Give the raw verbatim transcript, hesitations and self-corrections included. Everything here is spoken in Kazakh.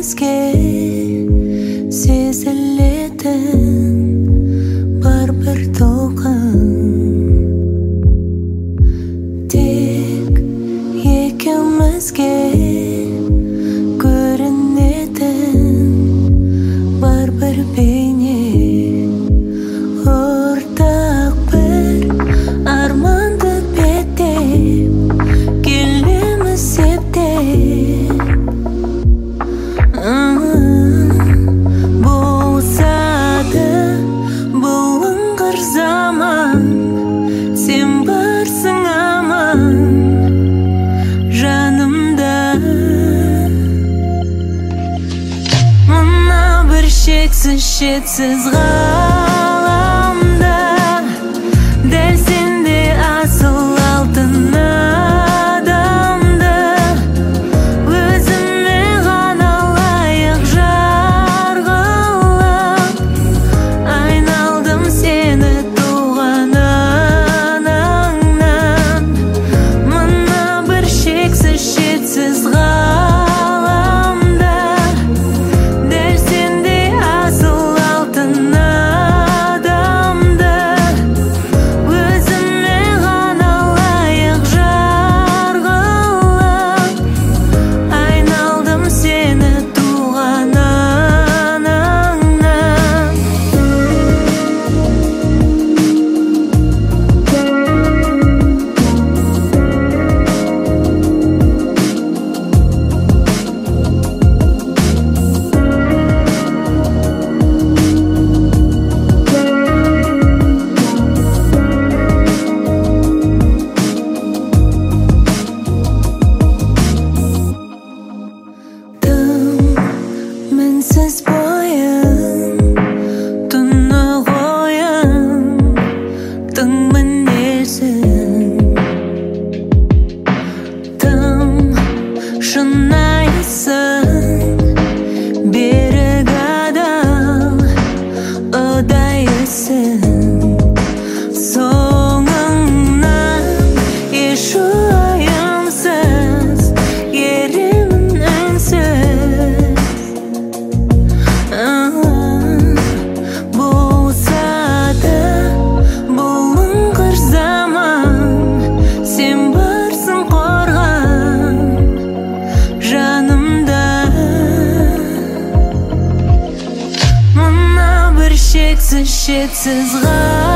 екеумізге сезілетін бар бір толқын, тек екеумізге көрінетін бар бір бейне, ортақ бір арманды беттеп келеміз септеп. Болса да бұлыңғыр заман, сен барсың аман жанымда. Мына бір шексіз шетсіз ғаламда дәл сендей асыл алтын адамды өзіме ғана лайық жарғылап айналдым сені туған анаңнан. Мына бір шексіз шетсіз ғаламда дәл сендей асыл алтын адамды өзіме ғана лайық жарғылап айналдым сені туған анаңнан. Мінсіз бойың, түні қойың, тың мінезің, тым шынайсың, берік адал, ұдайысың. Соңыңнан еш уайымсыз еремін үнсіз. Болса да бұлыңғыр заман, сен барсың қорған жанымда. Мына бір шексіз шетсіз ғаламда